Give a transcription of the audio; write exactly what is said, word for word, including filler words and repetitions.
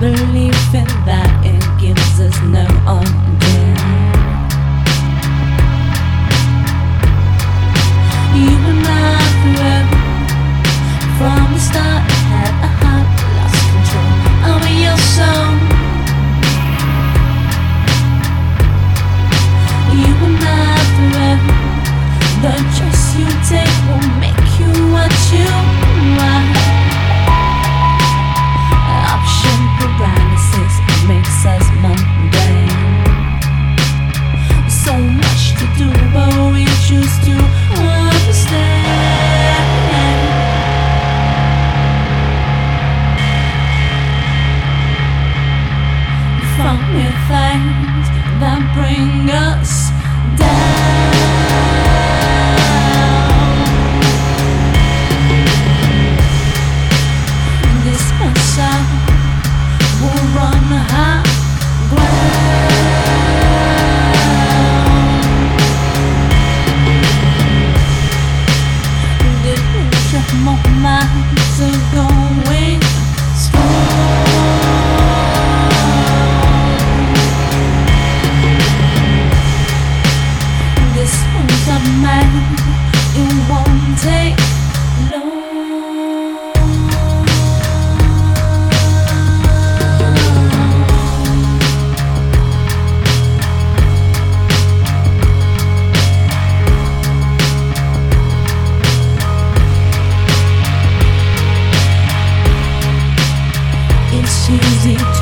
belief in that it gives us no undoing. You and I forever, from the start had a heart lost control over your soul. You and I forever, the choice you take will make you what you are. Option paralysis makes us mundane. So much to do, but we choose to understand. From with things that bring us down. This myself will run high ground. The push of my minds are going strong. This one's of mine, it won't take long. It's easy